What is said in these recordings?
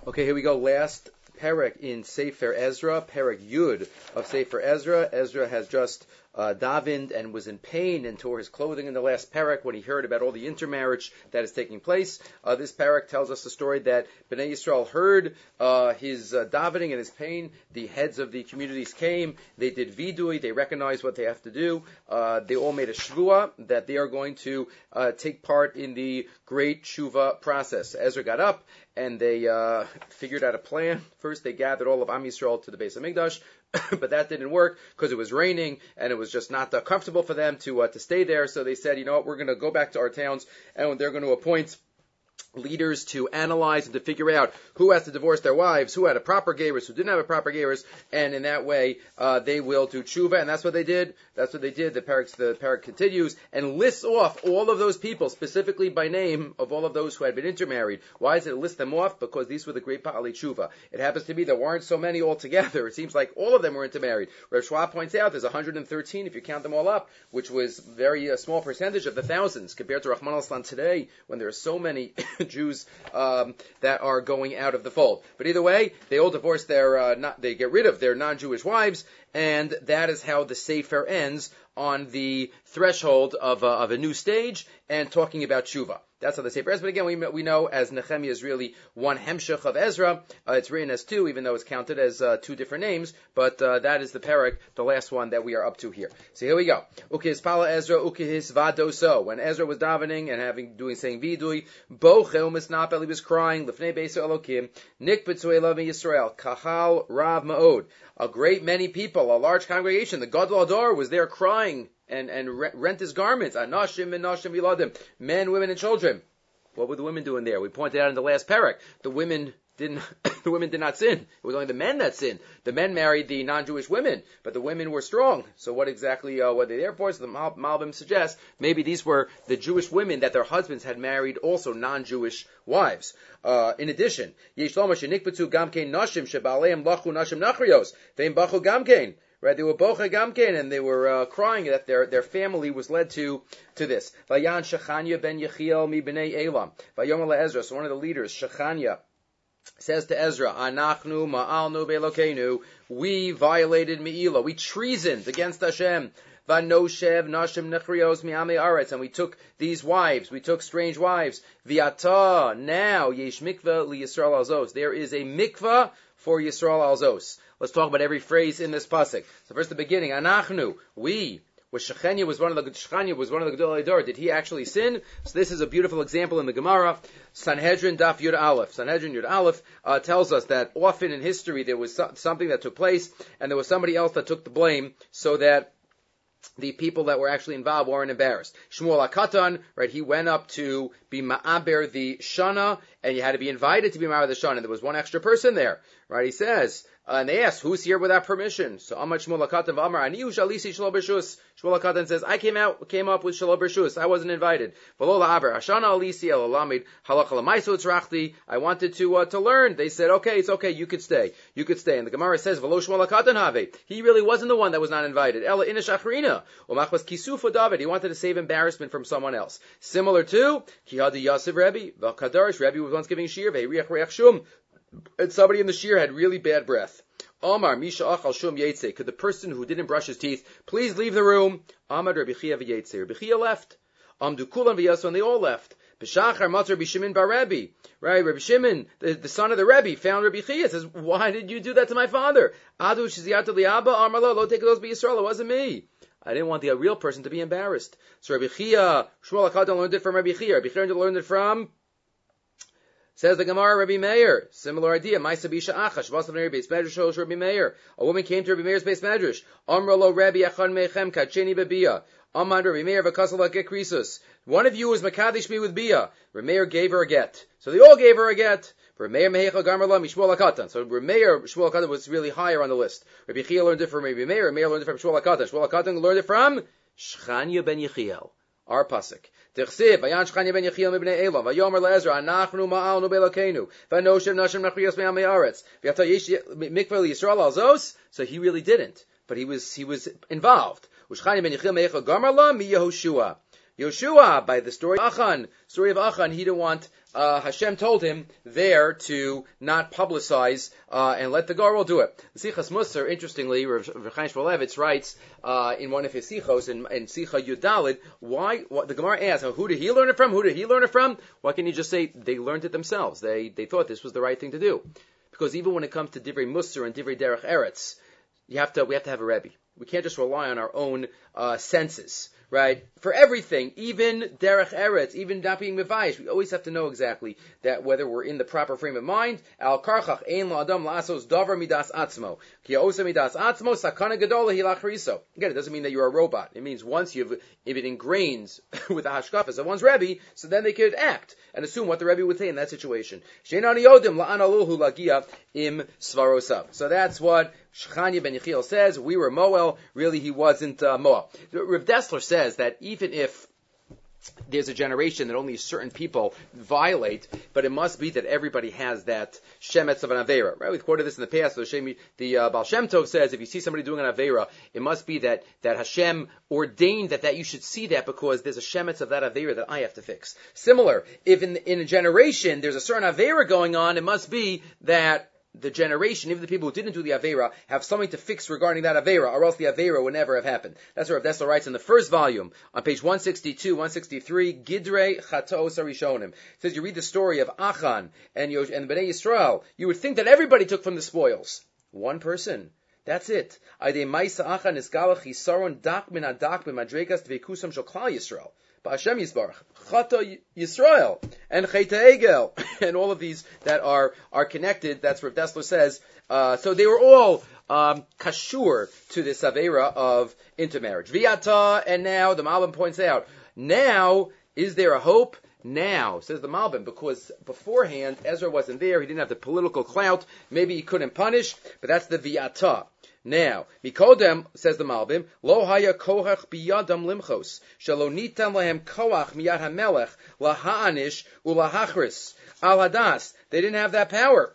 Okay, here we go. Last parak in Sefer Ezra, parak Yud of Sefer Ezra. Ezra has just davened and was in pain and tore his clothing in the last parak when he heard about all the intermarriage that is taking place. This parak tells us the story that Bnei Yisrael heard his davening and his pain. The heads of the communities came. They did vidui. They recognized what they have to do. They all made a shvua that they are going to take part in the great tshuva process. Ezra got up and they figured out a plan. First, they gathered all of Am Yisrael to the Beis Hamikdash, but that didn't work because it was raining and it was just not comfortable for them to stay there. So they said, you know what, we're going to go back to our towns and they're going to appoint leaders to analyze and to figure out who has to divorce their wives, who had a proper gerus, who didn't have a proper gerus, and in that way they will do tshuva, and that's what they did. That's what they did. The parak continues and lists off all of those people, specifically by name, of all of those who had been intermarried. Why does it list them off? Because these were the great Ba'alei tshuva. It happens to be there weren't so many altogether. It seems like all of them were intermarried. Rav Schwab points out there's 113 if you count them all up, which was very small percentage of the thousands compared to Rahman al-Islam today, when there are so many Jews that are going out of the fold. But either way, they all divorce they get rid of their non-Jewish wives, and that is how the Sefer ends, on the threshold of a new stage and talking about tshuva. That's how the Sefer ends. But again, we know as Nehemiah is really one hemshech of Ezra. It's written as two, even though it's counted as two different names. But that is the parak, the last one that we are up to here. So here we go. Ukehis pala Ezra, ukehis vadoso. When Ezra was davening and saying vidui, bochel misnapel, he was crying. Lefnei beis Elokim, nikbetzu elav Yisrael, kahal rav ma'od. A great many people, a large congregation. The Gadol Ador was there crying and rent his garments. Anashim and nashim viladim, men, women, and children. What were the women doing there? We pointed out in the last parak, the women did not sin. It was only the men that sinned. The men married the non-Jewish women, but the women were strong. So what exactly were they there for? So the Malbim suggests maybe these were the Jewish women that their husbands had married also non-Jewish wives. In addition, Yesh Lomash Nikbatu Gamkein Nashim Shebaleim Lachu Nashim Nachrios Vein Bachu Gamkein. Right, they were bocha gamkein, and they were crying that their family was led to this. Vayan Shechanya ben Yechiel mi bnei Elam. Vayom Ezra. So one of the leaders, Shechanya, says to Ezra, Anachnu ma'alnu be'elokeinu, we violated Me'ilah, we treasoned against Hashem. Vanoshev nashim nechrios mi'amei aretz, and we took these wives, we took strange wives. Viata, now yesh mikvah li Yisrael alzos. There is a mikvah for Yisrael alzos. Let's talk about every phrase in this pasuk. So first the beginning, Anachnu, we. Shechanya was one of the Gedolei Dor. Did he actually sin? So this is a beautiful example in the Gemara. Sanhedrin Daf Yud Aleph. Sanhedrin Yud Aleph tells us that often in history there was something that took place, and there was somebody else that took the blame, so that the people that were actually involved weren't embarrassed. Shmuel HaKatan, right, he went up to be Ma'aber the Shana, and you had to be invited to be Ma'aber the Shana, and there was one extra person there, right? He says, and they asked, who's here without permission? So Amar Shmuel HaKatan v'Amar, Anihu shalisi shelo b'rshus. Shmuel HaKatan says, I came up with shelo b'rshus. I wasn't invited. V'lo la'aber, Hashana alisi el alamid halacha l'maiso tzrachti. I wanted to learn. They said, okay, it's okay, you could stay. You could stay. And the Gemara says, V'lo Shmuel HaKatan have. He really wasn't the one that was not invited. Ela inish achrina. Umachmas kisufa David. He wanted to save embarrassment from someone else. Similar to, Kihadi Yasif Rebbe, V'kadarish, Rebbe was once giving shir, V'riach reach shum. And somebody in the shir had really bad breath. Omar, Misha Achal Shum Yetze. Could the person who didn't brush his teeth please leave the room? Amad Rabbi Chia v'Yetze. Rabbi Chia left. Amdu Kulan v'Yasu, and they all left. B'Shachar Matzar Rabbi Shimon bar Rebbe. Right, Rabbi Shimon, the son of the Rebbe, found Rabbi Chia. Says, why did you do that to my father? Adu Shiziyata Liaba Amar Lo Take those be Yisrael. It wasn't me. I didn't want the real person to be embarrassed. So Rabbi Chia, Shmuel HaKatan learned it from Rabbi Chia. Rabbi Chia learned it from, says the Gemara, Rabbi Meir. Similar idea. Ma'isa b'isha achash. Vasav neir beis medrash Rabbi Meir. A woman came to Rabbi Meir's beis medrash. Amra lo Rabbi Echad meichem kacheni bebia. Amad Rabbi Meir v'kasal get krisus. One of you is makadish me with bia. Rabbi Meir gave her a get. So they all gave her a get. Rabbi Meir mehecha gamarla mishmuel hakatan. So Rabbi Meir, Shmuel HaKatan was really higher on the list. Rabbi Chia learned it from Rabbi Meir. Rabbi Meir learned it from Shmuel HaKatan. Shmuel HaKatan learned it from Shechanya ben Yechiel. Our pasuk. Tichsiv, Vayan Shechanya ben Yechiel mibnei Elam, Vayomer le'Ezra, Anachnu ma'alnu be'elokeinu, Vanoshev nashim nachriyos me'amei aretz, V'yata yesh mikvah Yisrael alzos. So he really didn't, but he was involved. Ushechanya ben Yechiel me'echa gamarla mi Yehoshua. Yoshua, by the story of Achan, he didn't want, Hashem told him there to not publicize, and let the Garol do it. The Sichas Musar, interestingly, Rav Chaim Shmulevitz writes, in one of his Sichos, in Sicha Yudalid, what the Gemara asks, who did he learn it from? Who did he learn it from? Why can't he just say they learned it themselves? They thought this was the right thing to do. Because even when it comes to Divrei Musar and Divrei Derech Eretz, we have to have a Rebbe. We can't just rely on our own senses, right? For everything, even Derech Eretz, even not being Mevayish, we always have to know exactly that whether we're in the proper frame of mind. Al karchach ein la'adam la'asos davar midas atzmo. Ki ha'osa midas atzmo sakana gadola hi lachriso. Again, it doesn't mean that you're a robot. It means once if it ingrains with the hashkafas of one's Rebbe, so then they could act and assume what the Rebbe would say in that situation. She'enani yodim la'an aluhu lagia im svarosav. So that's what Shechania ben Yechiel says. We were Moel. Really, he wasn't Moel. Rav Dessler says that even if there's a generation that only certain people violate, but it must be that everybody has that shemetz of an aveira. Right? We've quoted this in the past. So the Baal Shem Tov says, if you see somebody doing an aveira, it must be that Hashem ordained that you should see that because there's a shemetz of that aveira that I have to fix. Similar, if in a generation there's a certain aveira going on, it must be that the generation, even the people who didn't do the Aveira, have something to fix regarding that Aveira, or else the Aveira would never have happened. That's what Rav Dessler writes in the first volume, on page 162, 163, Gidrei Chatos Arishonim. It says, you read the story of Achan and Bnei Yisrael, you would think that everybody took from the spoils. One person. That's it. Aydei Maisa Achan Nisgalach Yisaron Dak Min Adak B'Madregas Dveikusam Shel Klal Yisrael. Ba'Hashem Yisbarach, Chata Yisrael, and Cheta Egel, and all of these that are connected. That's what Dessler says. So they were all kashur to this avera of intermarriage. Viata, and now the Malbim points out. Now, is there a hope? Now, says the Malbim, because beforehand Ezra wasn't there. He didn't have the political clout. Maybe he couldn't punish, but that's the Viata. Now, Mikodem, says the Malbim, Lo haya koach biyadam limchos, shelo nitan lahem koach miyad hamelech, laha'anish ulahachris, al hadas. They didn't have that power.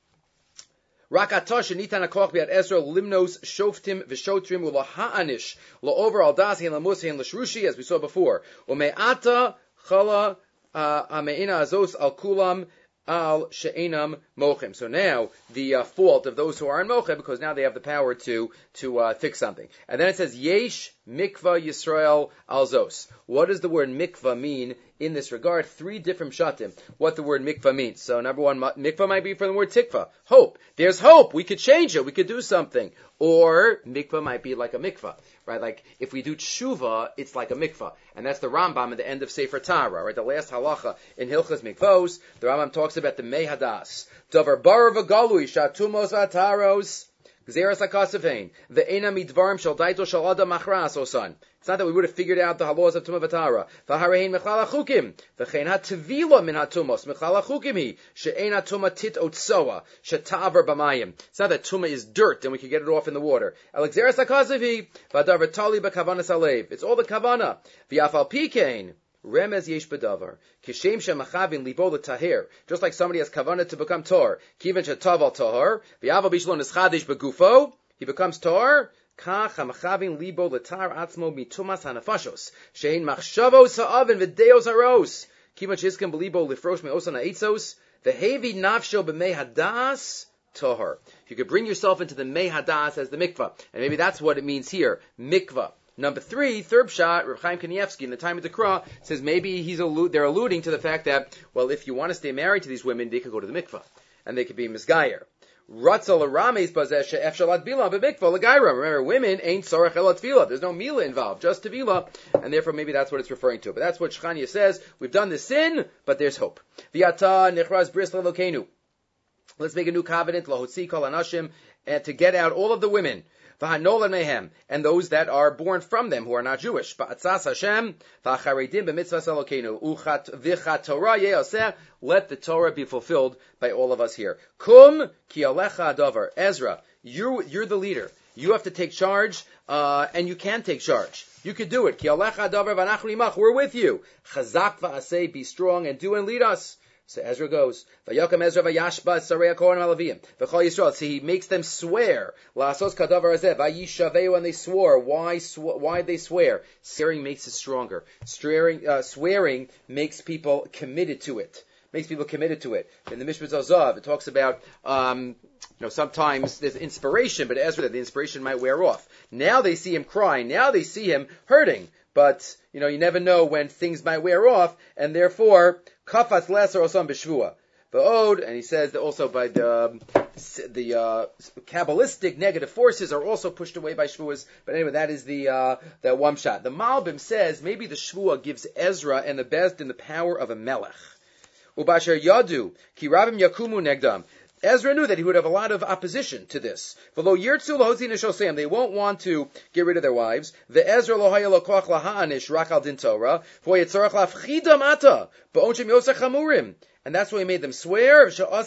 Rakatosh nitan hakoach biyad Ezra limnos shoftim v'shotrim ulaha'anish, lo over al das hin lamusi hin l'shrushi, as we saw before. Ume'ata chala ame'ina azos al kulam al she'enam mochem. So now the fault of those who are in mochem, because now they have the power to fix something. And then it says yesh mikvah Yisrael al zos. What does the word mikvah mean in this regard? Three different shatim. What the word mikvah means. So number one, mikvah might be from the word tikvah, hope. There's hope. We could change it. We could do something. Or mikvah might be like a mikvah, right? Like if we do tshuva, it's like a mikvah, and that's the Rambam at the end of Sefer Tara, right? The last halacha in Hilchas Mikvos, the Rambam talks about the Mei Hadas, Davar bar v'galui shatumos v'ataros gzeras hakasavin ve'ena midvarim shel daito shel adam machras osan. It's not that we would have figured out the halahs of Tumah V'Tara. V'harein mechlal hachukim. V'chein ha-tevila min ha-tumos. Mechlal hachukim hi. She'ein ha-tumah tit otsoa. She'ta'avar b'mayim. It's not that tumah is dirt and we can get it off in the water. Alexeris ha-kazav hi. V'adar v'tali b'kavanas alev. It's all the kavana. V'yafal pikein. Remez yesh bedavar. Kishem shemachavin libo l'taher. Just like somebody has kavana to become tor. Kiven shetav al tahar. V'yaval bishlon eschadish begufo. He becomes tor. Kach hamachavin libo letar atzmo mitumas hanafashos shein machshavos ha'avin v'deos haros kivan shizken belibo lifrosh me'osan ha'etzos v'hevi nafsho b'mei hadas tohar. If you could bring yourself into the mei hadas as the mikvah, and maybe that's what it means here, mikvah. Number three, third shot, Reb Chaim Kanievsky in the time of the Kra says maybe they're alluding to the fact that, well, if you want to stay married to these women, they could go to the mikvah and they could be misgayer. Ratzal Arames Bazesha Efshalat Bila B'Mikvah L'Gaira. Remember, women ain't Sorach Elat Tefillah. There's no Mila involved, just Tefillah, and therefore maybe that's what it's referring to. But that's what Shechania says. We've done the sin, but there's hope. V'yata Nechraz Bris L'Elokeinu. Let's make a new covenant, Lahotzi Kol Anashim, and to get out all of the women. V'hanol mehem, and those that are born from them who are not Jewish. Ba'atzas Hashem, v'acharedim b'mitzvahs Elokeinu, v'chat Torah ye'oseh, let the Torah be fulfilled by all of us here. Kum ki alecha adavar. Ezra, you're the leader. You have to take charge, and you can take charge. You could do it. Ki alecha adavar v'anachnu imach. We're with you. Chazak v'aseh, be strong and do and lead us. So Ezra goes, Vayakam Ezra vayashba sarei hakohanim alavim v'chol Yisrael. So he makes them swear. La'asos kadavar hazeh vayishaveu, when they swore. Why did they swear? Swearing makes it stronger. Swearing makes people committed to it. In the Mishpat Zazav, it talks about, sometimes there's inspiration, but Ezra, the inspiration might wear off. Now they see him crying. Now they see him hurting. But, you never know when things might wear off, and therefore, kafas lesser osam b'shvua. V'od, and he says that also by the Kabbalistic negative forces are also pushed away by shvuas. But anyway, that is the one shot. The Malbim says maybe the shvua gives Ezra and the Bezdin the power of a melech. Ubasher yadu ki rabim yakumu negdam. Ezra knew that he would have a lot of opposition to this. They won't want to get rid of their wives. The Ezra lohaya lokoach laha'anish rakal din Torah. And that's why he made them swear.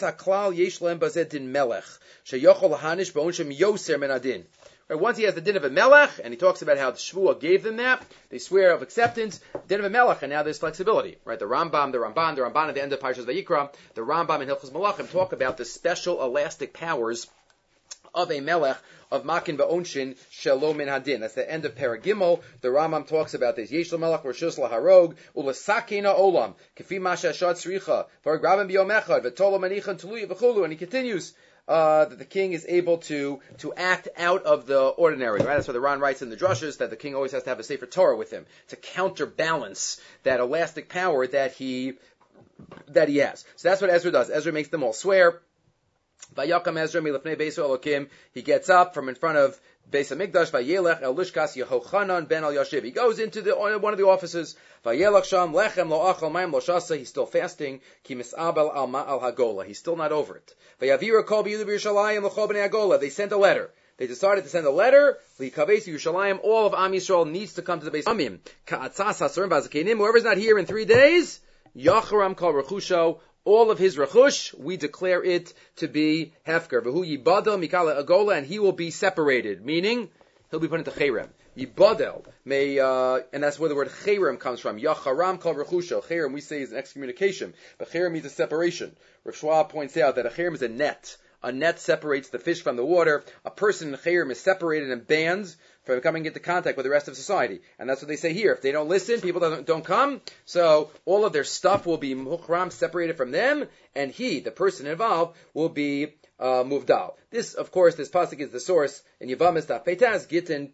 Right, once he has the din of a melech, and he talks about how the Shvuah gave them that, they swear of acceptance, din of a melech, and now there's flexibility. Right, the Ramban at the end of Parshas Vayikra, the Rambam and Hilchos Malachim talk about the special elastic powers of a melech, of makin ba'onshin shalom min hadin. That's the end of Paragimel. The Rambam talks about this. Yesh melech reshus laharog ulasakina olam kefi masha shad sricha v'ragravim biyom echad v'tolo manichan tuluy v'chulu, and he continues that the king is able to act out of the ordinary, right? That's why the Ran writes in the drushes that the king always has to have a Sefer Torah with him to counterbalance that elastic power that he has. So that's what Ezra does. Ezra makes them all swear. Vayakam Ezra milafnei Beis Elokim. He gets up from in front of Beis Hamikdash. Vayelech el lishkas Yehochanan ben al Yashiv. He goes into one of the offices. Vayelech sham lechem lo achal mayim lo shasa. He's still fasting. Ki misabel al ma'al hagola. He's still not over it. Vayavira kol b'yilu b'Yerushalayim l'chol b'nei hagola. They sent a letter. They decided to send a letter. L'kabeis Yerushalayim. All of Am Yisrael needs to come to the Beis Hamim. Ka'atzas hasarim v'azakenim. Whoever's not here in 3 days, Yacharam kol rechusho. All of his rechush, we declare it to be hefker. V'hu yibadel mikala agola, and he will be separated. Meaning, he'll be put into cherem. Yibadel, and that's where the word cherem comes from. Yacharam kol rechusho. Cherem, we say, is an excommunication, but cherem means a separation. Rav Shua points out that a cherem is a net. A net separates the fish from the water. A person in cherem is separated and banned from coming into contact with the rest of society. And that's what they say here. If they don't listen, people don't come, so all of their stuff will be muhram, separated from them, and he, the person involved, will be moved out. This, of course, this pasuk is the source in Yavamis Daf Peitas, Gittin,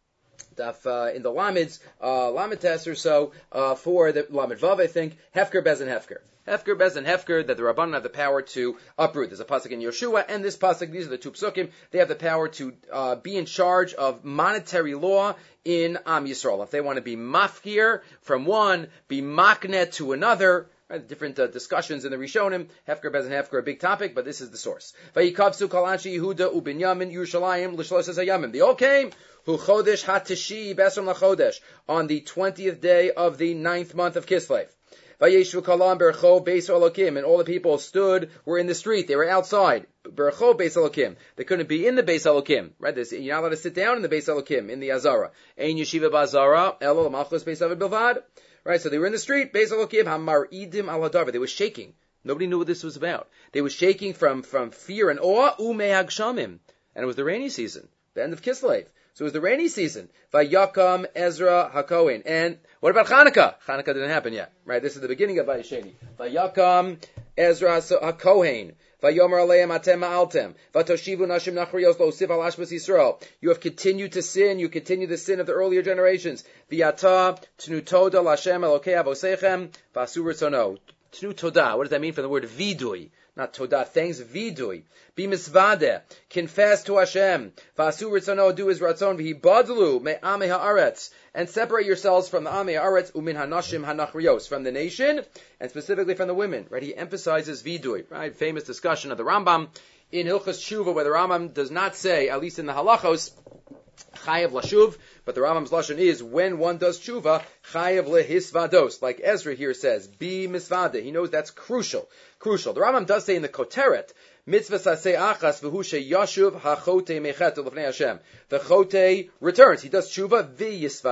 in the Lamids, Lamites or so, for the Lamid Vav, I think, Hefker, Bez, and Hefker. Hefker, Bez, and Hefker, that the Rabbanan have the power to uproot. There's a pasuk in Yeshua, and this pasuk, these are the two psukim, they have the power to be in charge of monetary law in Am Yisrael. If they want to be mafkir from one, be maknet to another, right, different discussions in the Rishonim, Hefker, Bez, and Hefker, a big topic, but this is the source. Vayikavsu kol anshe Yehuda uBinyamin Yerushalayim l'shloshes hayamim. They all came, hu chodesh hatishi besam lachodesh, on the 20th day of the 9th month of Kislev. Vayeshu kalam bercho beis Elokim, and all the people were in the street, they were outside. Bercho beis Elokim. They couldn't be in the beis Elokim, right? You're not allowed to sit down in the beis Elokim, in the Azara. Ein yeshiva b'Azara, elo l'malchus beis David bilvad. Right, so they were in the street, beis Elokim, hamar idim al hadavar. They were shaking. Nobody knew what this was about. They were shaking from fear and awe, u'mei hagshamim. And it was the rainy season, the end of Kislev. So it was the rainy season. Vayakam Ezra HaKohen. And what about Chanukah? Chanukah didn't happen yet, right? This is the beginning of Vayisheni. Vayakam Ezra HaKohen. Vayomer aleim atem ma'altem. Vatoshivu nashim nachriyos lo usiv al ashbas Yisrael. You have continued to sin. You continue the sin of the earlier generations. V'yata tnu toda l'Hashem Elokei avosechem v'asu ritzono. Tnu toda. What does that mean from the word vidui? Not toda, thanks, vidui. Be misvadeh, confess to Hashem. V'asu ritzono, do his ratzon. V'hibadlu me'amei ha'aretz, and separate yourselves from the amei ha'aretz, umin hanashim hanachrios, from the nation, and specifically from the women. Right? He emphasizes vidui. Right? Famous discussion of the Rambam in Hilchos Tshuva, where the Rambam does not say, at least in the halachos, chayav lashuv, but the Rambam's lashon is when one does tshuva, chayav lehisvados, like Ezra here says, be misvade. He knows that's crucial. The Rambam does say in the Koteret, mitzvah saseh achas v'hu sheyashuv hachote mechet l'fnei Hashem. The chote returns. He does tshuva v'yisvadeh.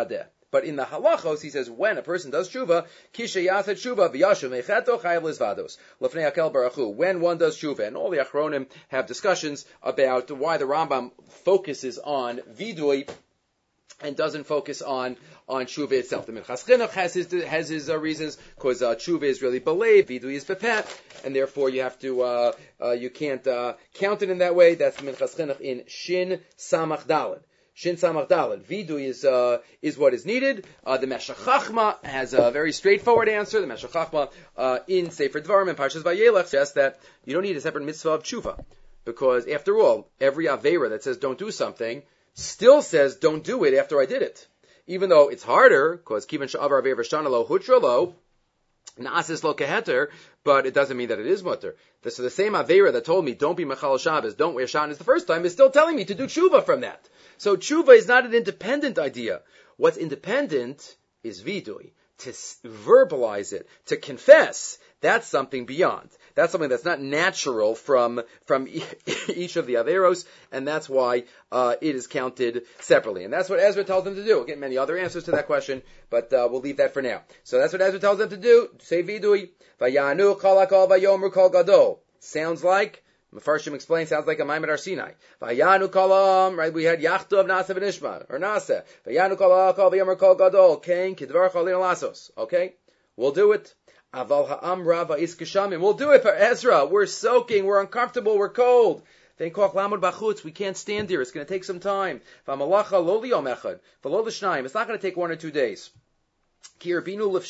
But in the halachos, he says, when a person does tshuva, kisha yaset tshuva v'yashu mecheto chayav lizvados lefnei Hakel Baruch Hu. When one does tshuva, and all the achronim have discussions about why the Rambam focuses on vidui and doesn't focus on tshuva itself. The Minchas Chinuch has his reasons, because tshuva is really belay, vidui is bepet, and therefore you have to you can't count it in that way. That's the Minchas Chinuch in Shin Samach Daled. Shin Samach Daled. Vidui is what is needed. The Meshech Chachma has a very straightforward answer. The Meshech Chachma in Sefer Dvarim and Parshas Vayelech suggests that you don't need a separate mitzvah of tshuva, because after all, every aveira that says don't do something still says don't do it after I did it, even though it's harder, because kivan sha'avar aveira shana lo hutra lo na'asis lo keheter, but it doesn't mean that it is mutter. So the same aveira that told me don't be mechal Shabbos, don't wear shatnez the first time, is still telling me to do tshuva from that. So tshuva is not an independent idea. What's independent is vidui, to verbalize it, to confess. That's something beyond. That's something that's not natural from each of the averos, and that's why it is counted separately. And that's what Ezra tells them to do. We'll get many other answers to that question, but we'll leave that for now. So that's what Ezra tells them to do. Say vidui. Vayanu kol hakol vayomru kol gadol. Sounds like, Mefarshim explains, sounds like a Maimed Ar Sinai. Vayanu kolam, right? We had Yachtu of Nasa v'Nishma, or Nasa. Vayanu kol hakol vayomru kol gadol. Kain kidvar chalin lasos. Okay? We'll do it. Aval ha'am rava iskashamim. We'll do it for Ezra. We're soaking. We're uncomfortable. We're cold. We can't stand here. It's going to take some time. It's not going to take 1 or 2 days. There's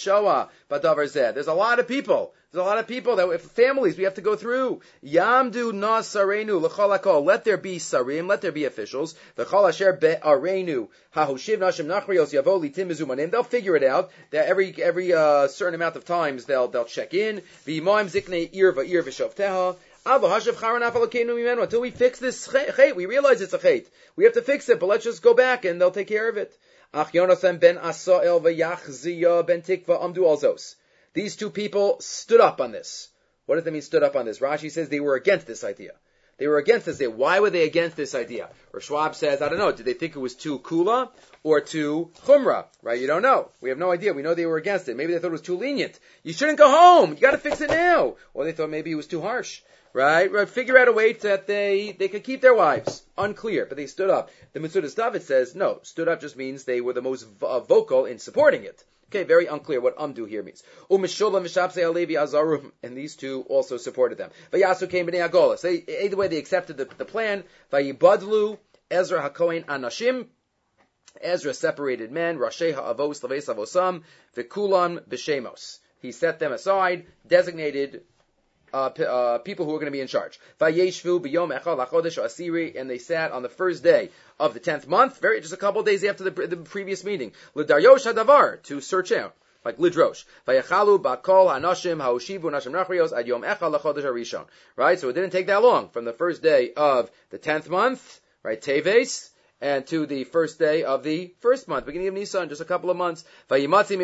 a lot of people. There's a lot of people that, families, we have to go through. Yamdu na sarenu l'cholakol. Let there be sarim. Let there be officials. V'chol asher be'arenu hahushiv nashim nachrios yavo litim mizumanim. They'll figure it out. That every certain amount of times they'll check in. V'imoim ziknei ir va'ir v'shovteha. Until we fix this chait, we realize it's a chait. We have to fix it, but let's just go back and they'll take care of it. Ach Yonasan ben Asael v'Yachziya ben Tikva amdu alzos. These two people stood up on this. What does that mean, stood up on this? Rashi says they were against this idea. They were against this idea. Why were they against this idea? Or Schwab says, I don't know, did they think it was too kula or too chumrah? Right? You don't know. We have no idea. We know they were against it. Maybe they thought it was too lenient. You shouldn't go home. You got to fix it now. Or they thought maybe it was too harsh. Right? Figure out a way that they could keep their wives. Unclear, but they stood up. The Mitzudas David says, no, stood up just means they were the most vocal in supporting it. Okay, very unclear what amdu here means. And these two also supported them. Vayasu came b'nei Agola. So either way, they accepted the plan. Vayibadlu Ezra hakohen anashim. Ezra separated men. Rashei ha'avos laves avosam v'kulam b'shemos. He set them aside, designated people who were going to be in charge. Vayeshvu b'yom echal hachodesh asiri, and they sat on the first day of the 10th month, just a couple of days after the previous meeting. L'daryosh hadavar, to search out, like lidrosh. Vayechalu bakol hanashim haoshivu nashim nachrios ad yom echal hachodesh harishon. Right, so it didn't take that long from the first day of the 10th month, right, Teves, and to the first day of the first month, beginning of Nisan, just a couple of months. What they find,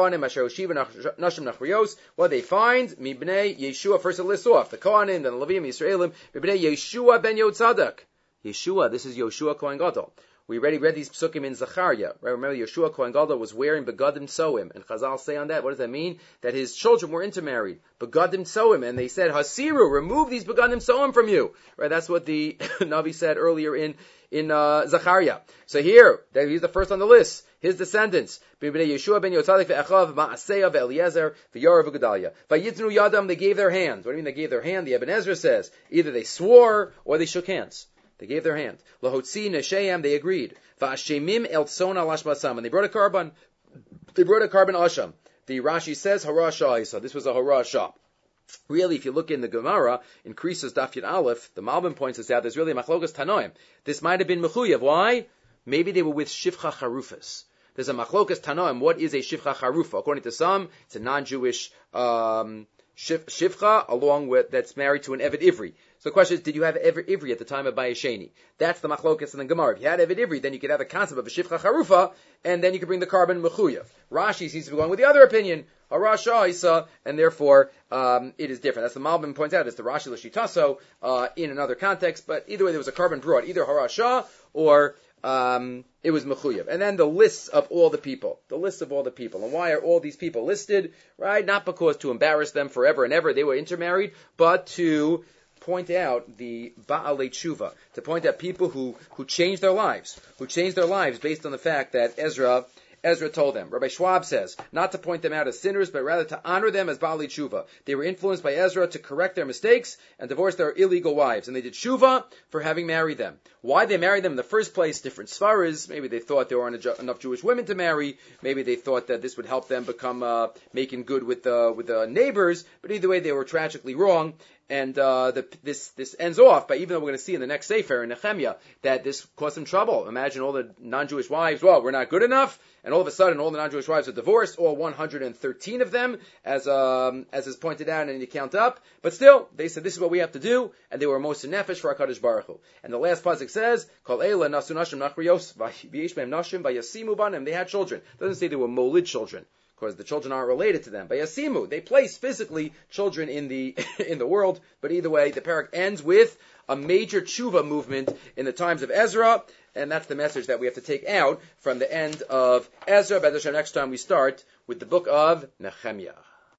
Mibnei Yeshua, first it lists off, the Kohanim, then the Levim, Yisraelim, Mibnei Yeshua ben Yotzadak. Yeshua, this is Yoshua Kohen Gadol. We already read these psukim in Zechariah. Right? Remember, Yeshua Kohen Gadol was wearing begadim soim, and Chazal say on that, what does that mean? That his children were intermarried. Begadim soim, and they said, Hasiru, remove these begadim soim from you. Right? That's what the Navi said earlier in Zechariah. So here, he's the first on the list. His descendants, Yeshua ben Yotzadik ve'echav Ma'aseya ve'Eliezer ve'Yorav ve'Gedalia. Vayitnu yadam, they gave their hands. What do you mean they gave their hand? The Ibn Ezra says either they swore or they shook hands. They gave their hand. Lahotzi nesheim, they agreed. Va'ashemim el tzon al ashmasam, and they brought a carbon. They brought a carbon asham. The Rashi says harasha isa. This was a harasha. Really, if you look in the Gemara, in Krisos Daf Yud Aleph, the Malbim points this out, there's really machlokas tanoim. This might have been mechuyev. Why? Maybe they were with shivcha charufas. There's a machlokas tanoim. What is a shivcha charufa? According to some, it's a non-Jewish shivcha, along with, that's married to an Eved Ivri. So the question is, did you have Eved Ivri at the time of Bayesheni? That's the machlokas in the Gemara. If you had Eved Ivri, then you could have the concept of a shivcha charufa, and then you could bring the carbon mechuyev. Rashi seems to be going with the other opinion, harasha isa, and therefore it is different. That's the Malbim points out. It's the Rashi l'shitaso in another context, but either way, there was a carbon brought, either harasha or it was mechuyev. And then the lists of all the people. The lists of all the people. And why are all these people listed? Right? Not because to embarrass them forever and ever, they were intermarried, but to point out the Ba'alei Tshuva, to point out people who changed their lives based on the fact that Ezra told them. Rabbi Schwab says, not to point them out as sinners, but rather to honor them as Ba'alei Tshuva. They were influenced by Ezra to correct their mistakes and divorce their illegal wives. And they did Tshuva for having married them. Why they married them in the first place, different svaras. Maybe they thought there weren't enough Jewish women to marry. Maybe they thought that this would help them become making good with the neighbors. But either way, they were tragically wrong. And this ends off by, even though we're going to see in the next Sefer in Nehemiah that this caused them trouble. Imagine all the non-Jewish wives, well, we're not good enough, and all of a sudden all the non-Jewish wives are divorced, all 113 of them, as is pointed out, and you count up. But still, they said this is what we have to do, and they were most nefesh for HaKadosh Baruch Hu. And the last pasuk says, Kol Eila nasu nashim nachriyos v'yesh behem nashim v'yasimu banim. They had children. It doesn't say they were molid children, because the children aren't related to them. By Yasimu, they place physically children in the in the world. But either way, the parak ends with a major tshuva movement in the times of Ezra, and that's the message that we have to take out from the end of Ezra. By the next time we start with the book of Nehemiah.